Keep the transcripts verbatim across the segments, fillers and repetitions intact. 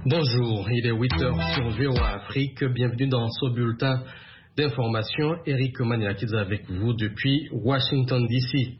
Bonjour, il est huit heures sur V O A Afrique. Bienvenue dans ce bulletin d'information. Eric Maniakidze avec vous depuis Washington D C.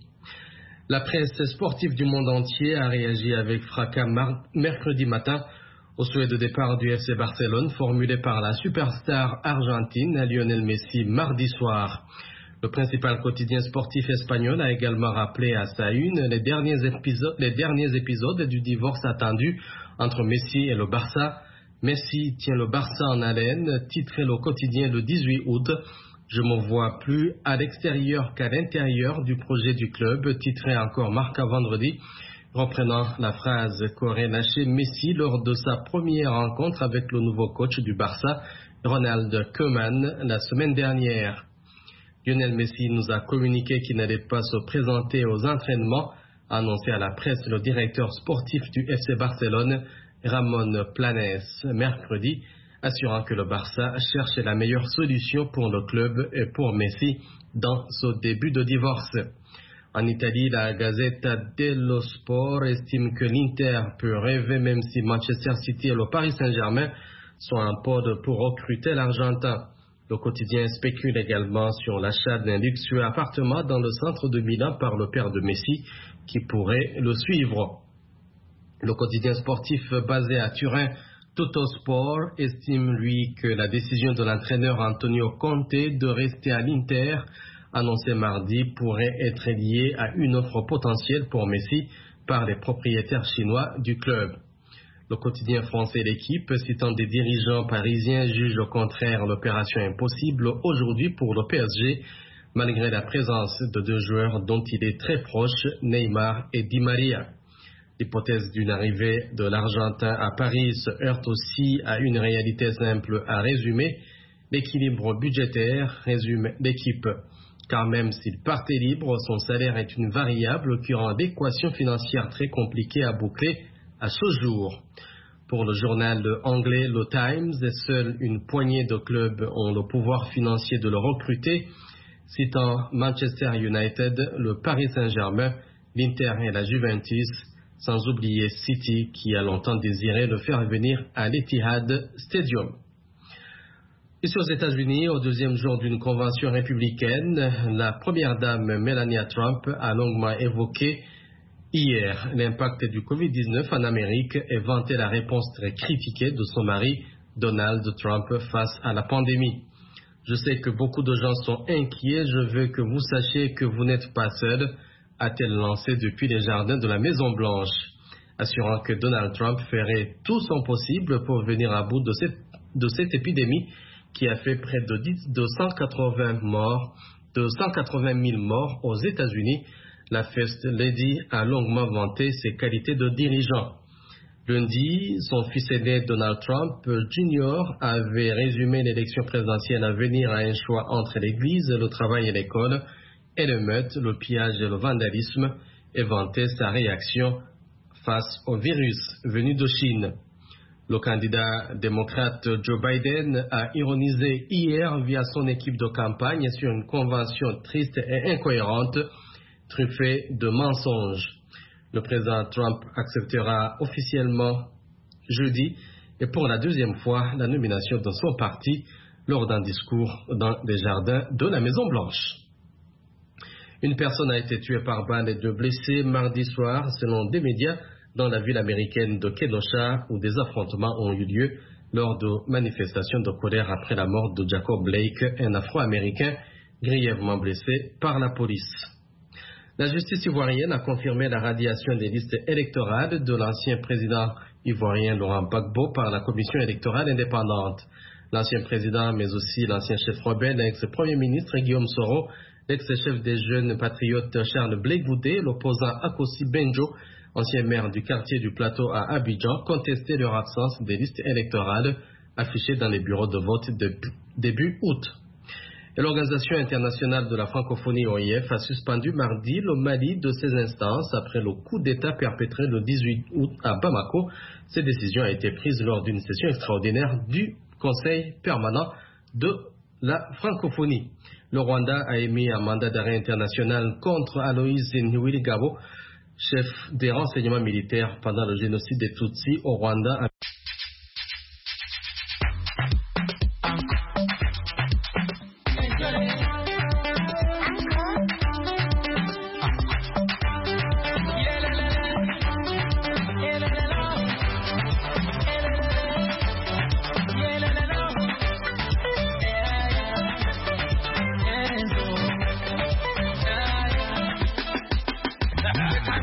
La presse sportive du monde entier a réagi avec fracas mar- mercredi matin au souhait de départ du F C Barcelone formulé par la superstar argentine Lionel Messi mardi soir. Le principal quotidien sportif espagnol a également rappelé à sa une les derniers épisodes, les derniers épisodes du divorce attendu entre Messi et le Barça. Messi tient le Barça en haleine, titré le quotidien le dix-huit août. Je me vois plus à l'extérieur qu'à l'intérieur du projet du club, titré encore Marca vendredi, reprenant la phrase qu'aurait lâché Messi lors de sa première rencontre avec le nouveau coach du Barça, Ronald Koeman, la semaine dernière. Lionel Messi nous a communiqué qu'il n'allait pas se présenter aux entraînements, a annoncé à la presse le directeur sportif du F C Barcelone, Ramon Planes, mercredi, assurant que le Barça cherche la meilleure solution pour le club et pour Messi dans ce début de divorce. En Italie, la Gazzetta dello Sport estime que l'Inter peut rêver même si Manchester City et le Paris Saint-Germain sont en pôle pour recruter l'Argentin. Le quotidien spécule également sur l'achat d'un luxueux appartement dans le centre de Milan par le père de Messi qui pourrait le suivre. Le quotidien sportif basé à Turin, Tuttosport, estime lui que la décision de l'entraîneur Antonio Conte de rester à l'Inter, annoncée mardi, pourrait être liée à une offre potentielle pour Messi par les propriétaires chinois du club. Le quotidien français L'Équipe, citant des dirigeants parisiens, juge au contraire l'opération impossible aujourd'hui pour le P S G, malgré la présence de deux joueurs dont il est très proche, Neymar et Di Maria. L'hypothèse d'une arrivée de l'Argentin à Paris se heurte aussi à une réalité simple à résumer, l'équilibre budgétaire, résume L'Équipe. Car même s'il partait libre, son salaire est une variable qui rend l'équation financière très compliquée à boucler à ce jour. Pour le journal anglais Le Times, seule une poignée de clubs ont le pouvoir financier de le recruter, citant Manchester United, le Paris Saint-Germain, l'Inter et la Juventus, sans oublier City qui a longtemps désiré le faire venir à l'Etihad Stadium. Ici aux États-Unis, au deuxième jour d'une convention républicaine, la première dame Melania Trump a longuement évoqué hier l'impact du covid dix-neuf en Amérique et vanté la réponse très critiquée de son mari Donald Trump face à la pandémie. Je sais que beaucoup de gens sont inquiets, je veux que vous sachiez que vous n'êtes pas seul, a-t-elle lancé depuis les jardins de la Maison-Blanche, assurant que Donald Trump ferait tout son possible pour venir à bout de cette, de cette épidémie qui a fait près de, dix, de cent quatre-vingts morts, de cent quatre-vingt mille morts aux États-Unis. La First Lady a longuement vanté ses qualités de dirigeant. Lundi, son fils aîné Donald Trump junior avait résumé l'élection présidentielle à venir à un choix entre l'Église, le travail et l'école, et le meute, le pillage et le vandalisme, et vanté sa réaction face au virus venu de Chine. Le candidat démocrate Joe Biden a ironisé hier via son équipe de campagne sur une convention triste et incohérente, truffée de mensonges. Le président Trump acceptera officiellement jeudi et pour la deuxième fois la nomination de son parti lors d'un discours dans les jardins de la Maison-Blanche. Une personne a été tuée par balle et deux blessés mardi soir selon des médias dans la ville américaine de Kenosha où des affrontements ont eu lieu lors de manifestations de colère après la mort de Jacob Blake, un Afro-Américain grièvement blessé par la police. La justice ivoirienne a confirmé la radiation des listes électorales de l'ancien président ivoirien Laurent Gbagbo par la commission électorale indépendante. L'ancien président, mais aussi l'ancien chef rebelle, l'ex-premier ministre Guillaume Soro, l'ex-chef des jeunes patriotes Charles Blé Goudé, l'opposant Akossi Benjo, ancien maire du quartier du Plateau à Abidjan, contestaient leur absence des listes électorales affichées dans les bureaux de vote de début août. Et l'Organisation internationale de la francophonie O I F a suspendu mardi le Mali de ses instances après le coup d'État perpétré le dix-huit août à Bamako. Cette décision a été prise lors d'une session extraordinaire du Conseil permanent de la francophonie. Le Rwanda a émis un mandat d'arrêt international contre Aloïse Nwiligabo, chef des renseignements militaires pendant le génocide des Tutsis au Rwanda.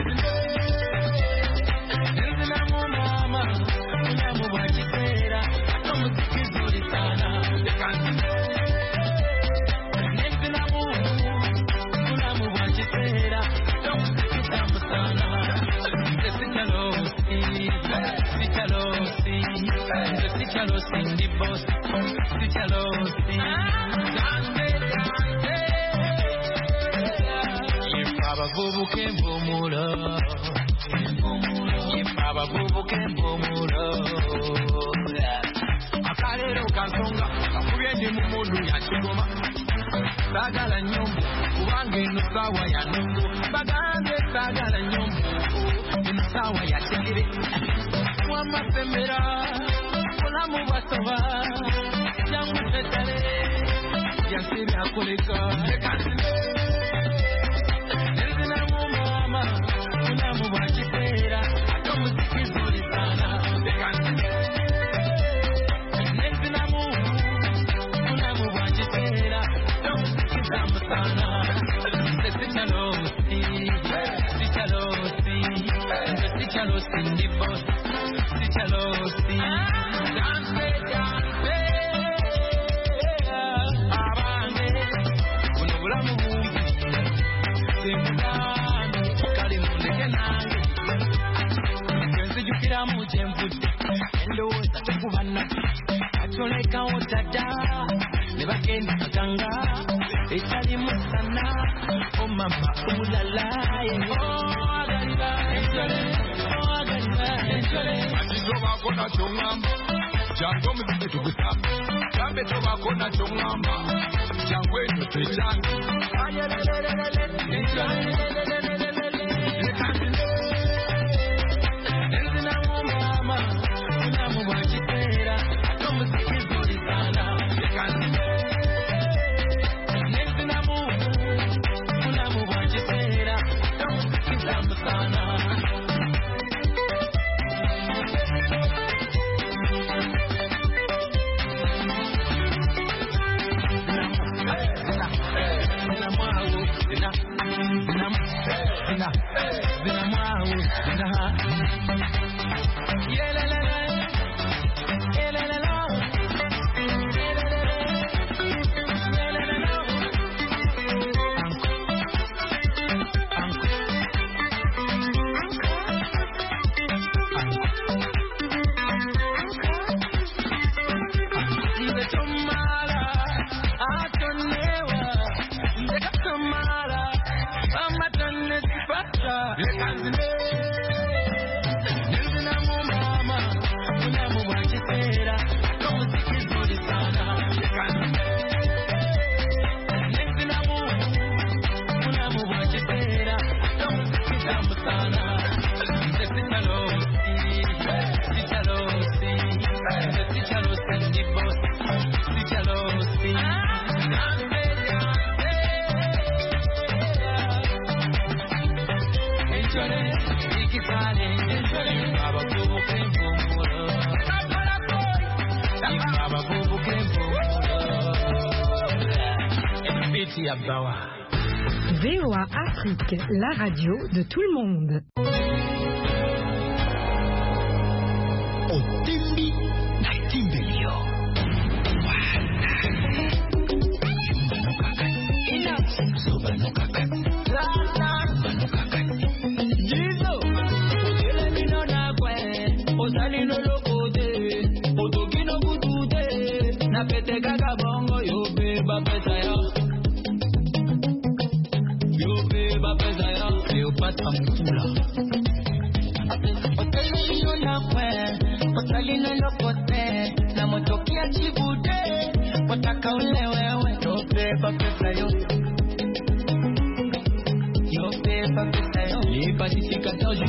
Sagala nyombo, uwange nusawa ya nungu. Bagambe sagala nyombo, nusawa ya chigiri. Wama pembera, kulamu wasawa. Jamu tetale, yansiri hakulika. Nilzina mumama, kulamu wachipera. Akamu sikizuri sana. Nilzina mumu, kulamu wachipera. Atoleka otada nebagenda kaganga etali musana omama umulala oh agalira enjole oh agalira enjole atizoba kona chongamba jango muziki tugusamba kambe toba kona chongamba jango eno twechanga ayelelelele enjole V O A Afrique, la radio de tout le monde. Otembi na Timbelio. Ina soba no kaka. La la no kaka. Jizo. Ele mino na kwe. Ozali no lokote. Otokino kutude. Na pete kaka bongo yo be ba pesa yo. Patamkula Oteli yona kwe Otali nolo kote Na motoki ya chibude Otaka ule wewe Yope papesa yo Yope papesa yo Lipa sisi kata